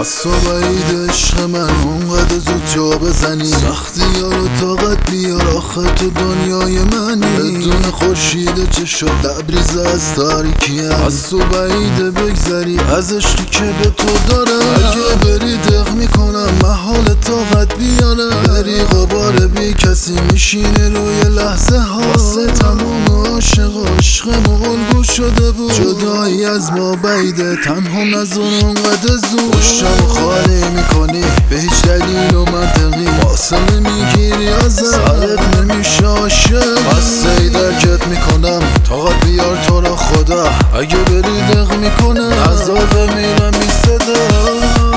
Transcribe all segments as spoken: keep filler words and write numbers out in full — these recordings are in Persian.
از صبح عید عشق من اونقدر زود جا بزنی، سختی ها رو طاقت بیار آخه تو دنیای منی. بدون خورشید چشات لبریز از تاریکی هم، از صبح عید بگذری از عشقی که به تو دارم. اگه بری دق میکنم محال طاقت بیارم، بری غبار بی کسی میشینه روی لحظه ها. واسه تمام عاشق عشقم الگو شده بود، جدایی از ما بعیده تنها نزن اونقدر زود. پشتم خالی میکنی به هیچ دلیل و منطقی، فاصله میگیری ازم سرت نمیشه عاشق. بسه درکت میکنم طاقت بیار تو را خدا، اگه بری دق میکنم عذاب میرم بی صدا.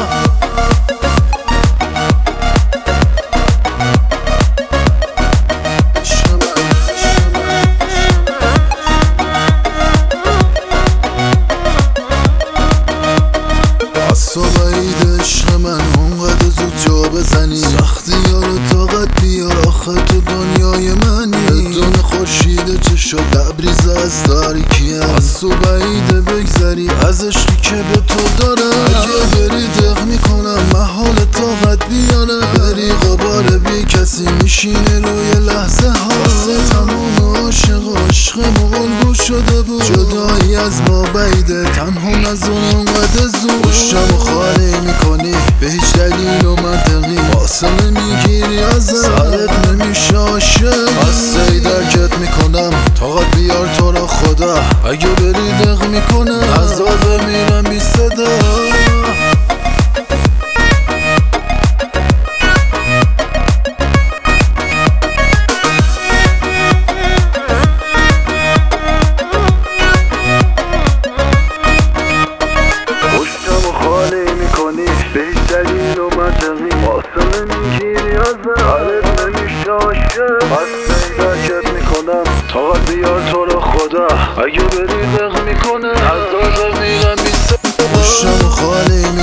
صبح عید عشق من اونقدر زود جا بزنی، سختی ها رو طاقت بیار آخه تو دنیای منی. بدون خورشید چشات لبریز از تاریکی هم، از صبح عید بگذری از عشقی که به تو دارم. اگه بری دق میکنم محال طاقت بیارم، بری غبار بی کسی میشینه روی لحظه ها. واسه تمام عاشق عشقم الگو شده بود، جدایی از ما بعیده تنها نزن اونقدر زود. پشتم خالی میکنی به هیچ دلیل و منطقی، فاصله میگیری ازم سرت نمیشه عاشق. بسه درکت میکنم طاقت بیار تو را خدا، اگه بری دق میکنم عذاب میرم بی صدا. به هیچ دلیل و منطقی، فاصله میگیری ازم سرت نمیشه عاشق. بسه درکت میکنم طاقت بیار تو را خدا، اگه بری دق میکنه عذاب میرم بی صدا. پشتم خالی